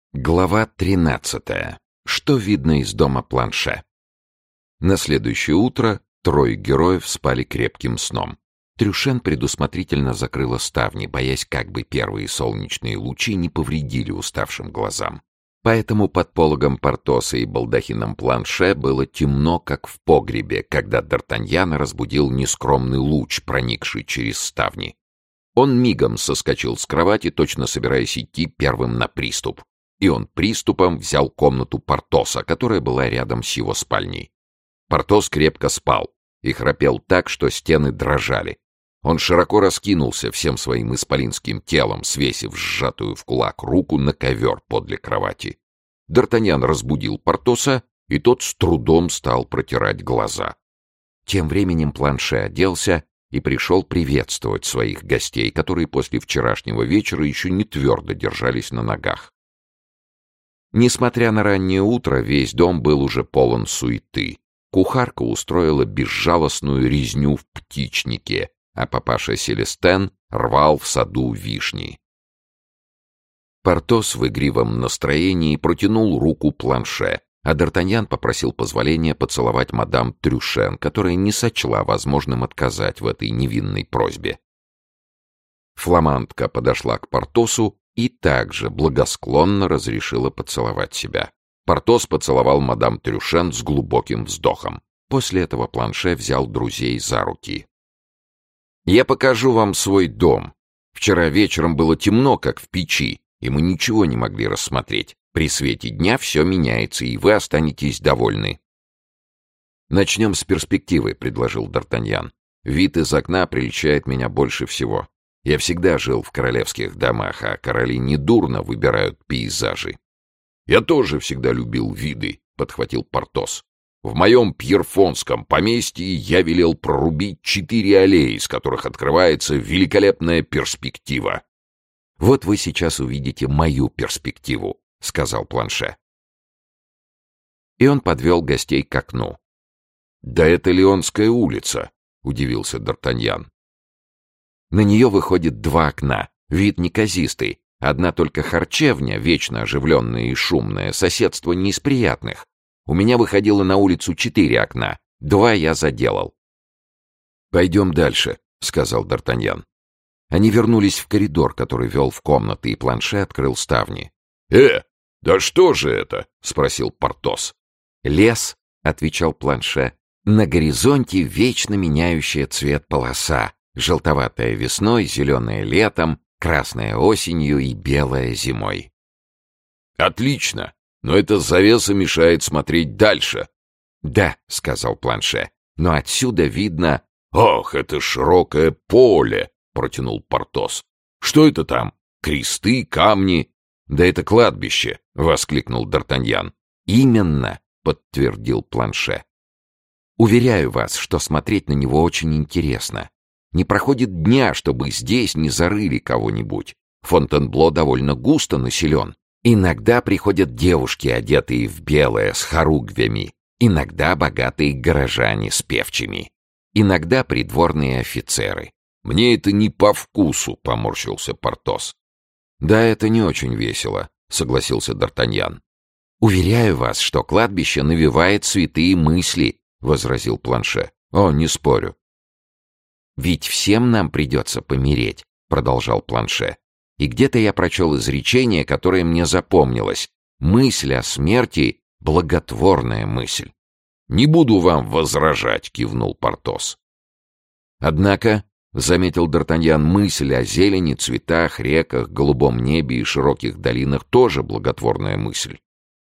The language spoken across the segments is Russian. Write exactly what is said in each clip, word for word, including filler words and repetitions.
Глава тринадцатая. Что видно из дома Планше? На следующее утро трое героев спали крепким сном. Трюшен предусмотрительно закрыла ставни, боясь, как бы первые солнечные лучи не повредили уставшим глазам. Поэтому под пологом Портоса и балдахином Планше было темно, как в погребе, когда Д'Артаньяна разбудил нескромный луч, проникший через ставни. Он мигом соскочил с кровати, точно собираясь идти первым на приступ. И он приступом взял комнату Портоса, которая была рядом с его спальней. Портос крепко спал и храпел так, что стены дрожали. Он широко раскинулся всем своим исполинским телом, свесив сжатую в кулак руку на ковер подле кровати. Д'Артаньян разбудил Портоса, и тот с трудом стал протирать глаза. Тем временем Планше оделся и пришел приветствовать своих гостей, которые после вчерашнего вечера еще не твердо держались на ногах. Несмотря на раннее утро, весь дом был уже полон суеты. Кухарка устроила безжалостную резню в птичнике, а папаша Селестен рвал в саду вишни. Портос в игривом настроении протянул руку Планше, а Д'Артаньян попросил позволения поцеловать мадам Трюшен, которая не сочла возможным отказать в этой невинной просьбе. Фламандка подошла к Портосу и также благосклонно разрешила поцеловать себя. Портос поцеловал мадам Трюшен с глубоким вздохом. После этого Планше взял друзей за руки. «Я покажу вам свой дом. Вчера вечером было темно, как в печи, и мы ничего не могли рассмотреть. При свете дня все меняется, и вы останетесь довольны». «Начнем с перспективы», — предложил Д'Артаньян. «Вид из окна прельщает меня больше всего. Я всегда жил в королевских домах, а короли недурно выбирают пейзажи». «Я тоже всегда любил виды», — подхватил Портос. «В моем пьерфонском поместье я велел прорубить четыре аллеи, из которых открывается великолепная перспектива». «Вот вы сейчас увидите мою перспективу», — сказал Планше. И он подвел гостей к окну. «Да это Леонская улица», — удивился Д'Артаньян. На нее выходит два окна, вид неказистый. Одна только харчевня, вечно оживленная и шумная, соседство не из приятных. У меня выходило на улицу четыре окна, два я заделал. «Пойдем дальше», — сказал Д'Артаньян. Они вернулись в коридор, который вел в комнаты, и Планше открыл ставни. «Э, да что же это?» — спросил Портос. «Лес», — отвечал Планше. «На горизонте вечно меняющая цвет полоса. Желтоватая весной, зеленая летом, красная осенью и белая зимой». «Отлично, но эта завеса мешает смотреть дальше». «Да», — сказал Планше, — «но отсюда видно...» «Ох, это широкое поле», — протянул Портос. «Что это там? Кресты, камни?» «Да это кладбище», — воскликнул Д'Артаньян. «Именно», — подтвердил Планше. «Уверяю вас, что смотреть на него очень интересно. Не проходит дня, чтобы здесь не зарыли кого-нибудь. Фонтенбло довольно густо населен. Иногда приходят девушки, одетые в белое, с хоругвями. Иногда богатые горожане с певчими. Иногда придворные офицеры. «Мне это не по вкусу», — поморщился Портос. «Да, это не очень весело», — согласился Д'Артаньян. «Уверяю вас, что кладбище навевает святые мысли», — возразил Планше. «О, не спорю». «Ведь всем нам придется помереть», — продолжал Планше. «И где-то я прочел изречение, которое мне запомнилось. Мысль о смерти — благотворная мысль». «Не буду вам возражать», — кивнул Портос. «Однако», — заметил Д'Артаньян, — «мысль о зелени, цветах, реках, голубом небе и широких долинах тоже благотворная мысль».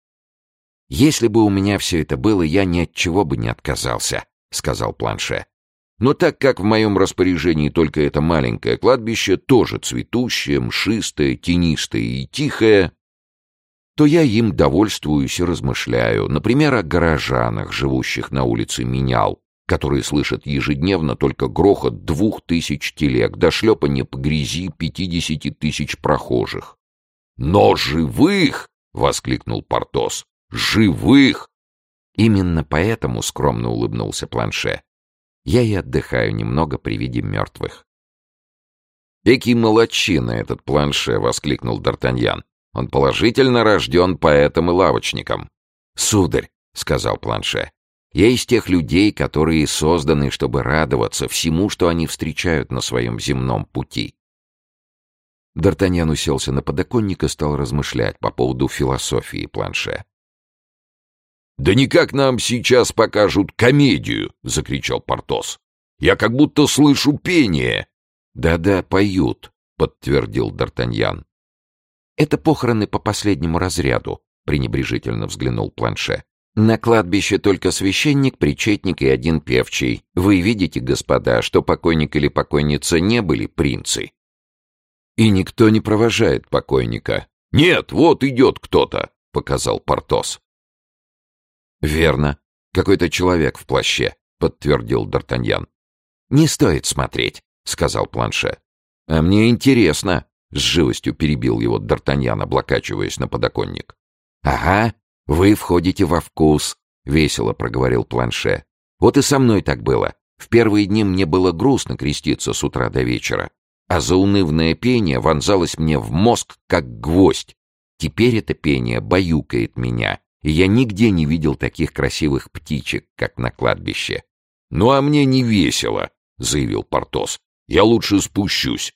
«Если бы у меня все это было, я ни от чего бы не отказался», — сказал Планше. «Но так как в моем распоряжении только это маленькое кладбище, тоже цветущее, мшистое, тенистое и тихое, то я им довольствуюсь и размышляю, например, о горожанах, живущих на улице Менял, которые слышат ежедневно только грохот двух тысяч телег до шлепанья по грязи пятидесяти тысяч прохожих». «Но живых!» — воскликнул Портос. «Живых!» «Именно поэтому, — скромно улыбнулся Планше, — я и отдыхаю немного при виде мертвых». «Экий молодчина этот Планше!» — воскликнул Д'Артаньян. Он положительно рожден поэтом и лавочником. «Сударь», — сказал Планше, — «я из тех людей, которые созданы, чтобы радоваться всему, что они встречают на своем земном пути». Д'Артаньян уселся на подоконник и стал размышлять по поводу философии Планше. «Да никак нам сейчас покажут комедию!» — закричал Портос. «Я как будто слышу пение!» «Да-да, поют», — подтвердил Д'Артаньян. «Это похороны по последнему разряду», — пренебрежительно взглянул Планше. «На кладбище только священник, причетник и один певчий. Вы видите, господа, что покойник или покойница не были принцы». «И никто не провожает покойника». «Нет, вот идет кто-то», — показал Портос. «Верно. Какой-то человек в плаще», — подтвердил Д'Артаньян. «Не стоит смотреть», — сказал Планше. «А мне интересно», — с живостью перебил его Д'Артаньян, облокачиваясь на подоконник. «Ага, вы входите во вкус», — весело проговорил Планше. «Вот и со мной так было. В первые дни мне было грустно креститься с утра до вечера, а заунывное пение вонзалось мне в мозг, как гвоздь. Теперь это пение баюкает меня, и я нигде не видел таких красивых птичек, как на кладбище». «Ну а мне не весело», — заявил Портос. «Я лучше спущусь».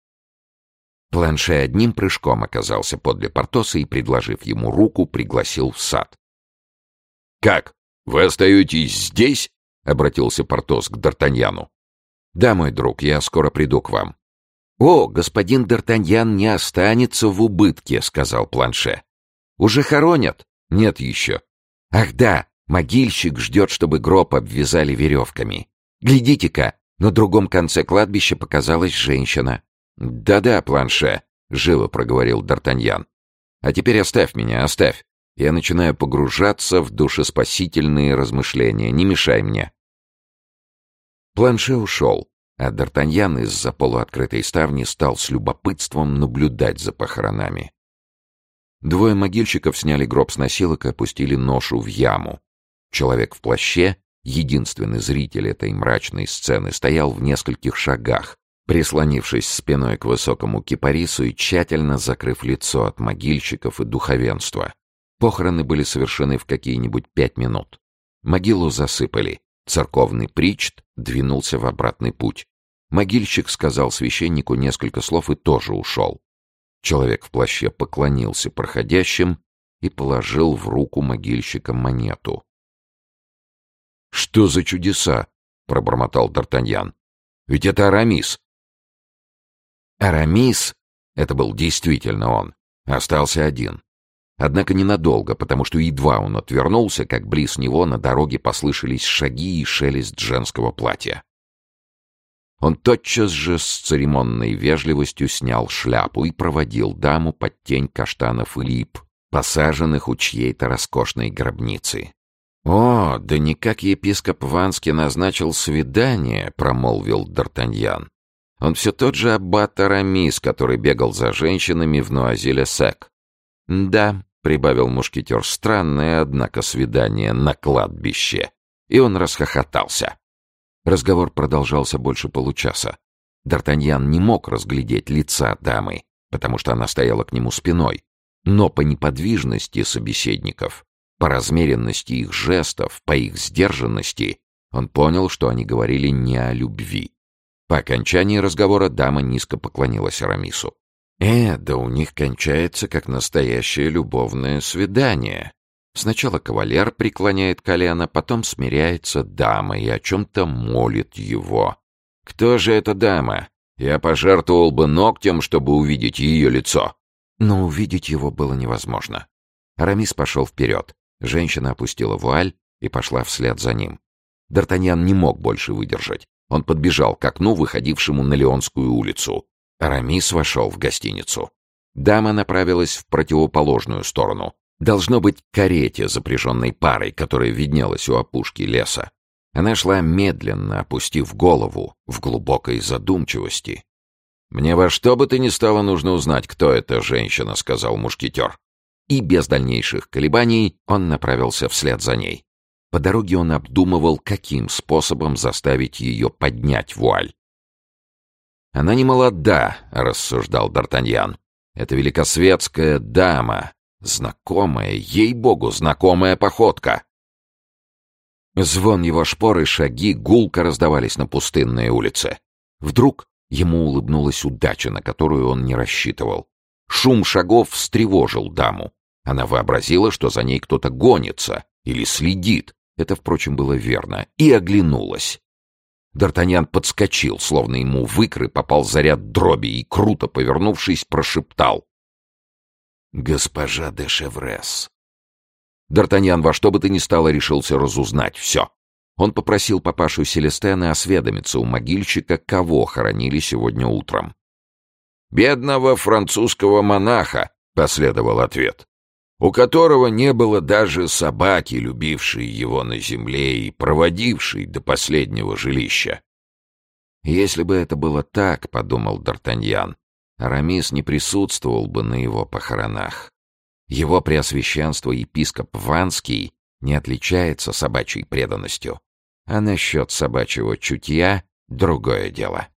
Планше одним прыжком оказался подле Портоса и, предложив ему руку, пригласил в сад. «Как, вы остаетесь здесь?» — обратился Портос к Д'Артаньяну. «Да, мой друг, я скоро приду к вам». «О, господин Д'Артаньян не останется в убытке», — сказал Планше. «Уже хоронят?» «Нет еще». «Ах да, могильщик ждет, чтобы гроб обвязали веревками. Глядите-ка, на другом конце кладбища показалась женщина». «Да-да, Планше», — живо проговорил Д'Артаньян. «А теперь оставь меня, оставь. Я начинаю погружаться в душеспасительные размышления. Не мешай мне». Планше ушел, а Д'Артаньян из-за полуоткрытой ставни стал с любопытством наблюдать за похоронами. Двое могильщиков сняли гроб с носилок и опустили ношу в яму. Человек в плаще, единственный зритель этой мрачной сцены, стоял в нескольких шагах, прислонившись спиной к высокому кипарису и тщательно закрыв лицо от могильщиков и духовенства. Похороны были совершены в какие-нибудь пять минут. Могилу засыпали. Церковный причт двинулся в обратный путь. Могильщик сказал священнику несколько слов и тоже ушел. Человек в плаще поклонился проходящим и положил в руку могильщика монету. «Что за чудеса?» — пробормотал Д'Артаньян. «Ведь это Арамис». Арамис, это был действительно он, остался один. Однако ненадолго, потому что едва он отвернулся, как близ него на дороге послышались шаги и шелест женского платья. Он тотчас же с церемонной вежливостью снял шляпу и проводил даму под тень каштанов и лип, посаженных у чьей-то роскошной гробницы. «О, да никак епископ Ванский назначил свидание», — промолвил Д'Артаньян. «Он все тот же аббат Арамис, который бегал за женщинами в Нуазиле-Сек». «Да», — прибавил мушкетер, — «странное, однако, свидание на кладбище». И он расхохотался. Разговор продолжался больше получаса. Д'Артаньян не мог разглядеть лица дамы, потому что она стояла к нему спиной, но по неподвижности собеседников, по размеренности их жестов, по их сдержанности, он понял, что они говорили не о любви. По окончании разговора дама низко поклонилась Арамису. «Э, да у них кончается, как настоящее любовное свидание. Сначала кавалер преклоняет колено, потом смиряется дама и о чем-то молит его. Кто же эта дама? Я пожертвовал бы ногтем, чтобы увидеть ее лицо». Но увидеть его было невозможно. Арамис пошел вперед. Женщина опустила вуаль и пошла вслед за ним. Д'Артаньян не мог больше выдержать. Он подбежал к окну, выходившему на Леонскую улицу. Арамис вошел в гостиницу. Дама направилась в противоположную сторону. Должно быть, к карете, запряженной парой, которая виднелась у опушки леса. Она шла медленно, опустив голову, в глубокой задумчивости. «Мне во что бы то ни стало нужно узнать, кто эта женщина», — сказал мушкетер. И без дальнейших колебаний он направился вслед за ней. По дороге он обдумывал, каким способом заставить ее поднять вуаль. «Она не молода», — рассуждал Д'Артаньян. Это великосветская дама. Знакомая, ей-богу, знакомая походка. Звон его шпор и шаги гулко раздавались на пустынной улице. Вдруг ему улыбнулась удача, на которую он не рассчитывал. Шум шагов встревожил даму. Она вообразила, что за ней кто-то гонится или следит. Это, впрочем, было верно. И оглянулась. Д'Артаньян подскочил, словно ему в икры попал заряд дроби, и, круто повернувшись, прошептал: «Госпожа де Шеврес». Д'Артаньян во что бы то ни стало решился разузнать все. Он попросил папашу Селестена осведомиться у могильщика, кого хоронили сегодня утром. «Бедного французского монаха», — последовал ответ, «у которого не было даже собаки, любившей его на земле и проводившей до последнего жилища». «Если бы это было так, — подумал Д'Артаньян, — Арамис не присутствовал бы на его похоронах. Его преосвященство епископ Ванский не отличается собачьей преданностью, а насчет собачьего чутья — другое дело».